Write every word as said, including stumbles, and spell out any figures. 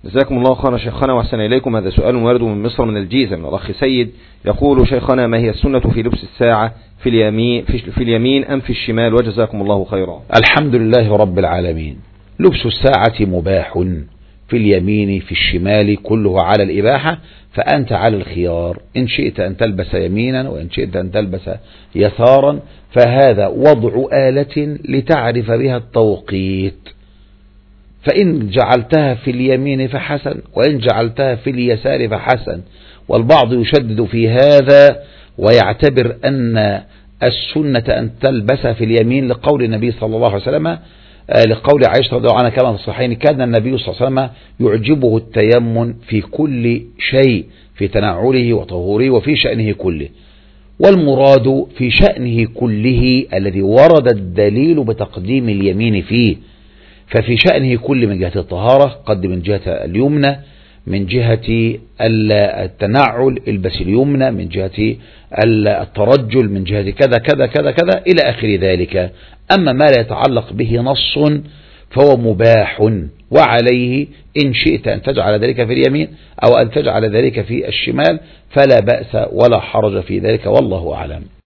جزاكم الله خيرا شيخنا وأحسن إليكم. هذا سؤال وارد من مصر من الجيزة من الأخ سيد، يقول: شيخنا، ما هي السنة في لبس الساعة في اليمين, في اليمين أم في الشمال؟ وجزاكم الله خيرا. الحمد لله رب العالمين. لبس الساعة مباح في اليمين في الشمال، كله على الإباحة، فأنت على الخيار، إن شئت أن تلبس يمينا وإن شئت أن تلبس يسارا، فهذا وضع آلة لتعرف بها التوقيت، فإن جعلتها في اليمين فحسن، وإن جعلتها في اليسار فحسن. والبعض يشدد في هذا ويعتبر أن السنة أن تلبسها في اليمين لقول النبي صلى الله عليه وسلم، لقول عائشة رضي الله عنها كما في الصحيحين: كان النبي صلى الله عليه وسلم يعجبه التيمم في كل شيء، في تنعله وطهوره وفي شأنه كله. والمراد في شأنه كله الذي ورد الدليل بتقديم اليمين فيه، ففي شأنه كل من جهة الطهارة قدم من جهة اليمنى، من جهة التنعل البس اليمنى، من جهة الترجل من جهة كذا كذا كذا كذا إلى آخر ذلك. أما ما لا يتعلق به نص فهو مباح، وعليه إن شئت أن تجعل ذلك في اليمين أو أن تجعل ذلك في الشمال فلا بأس ولا حرج في ذلك، والله أعلم.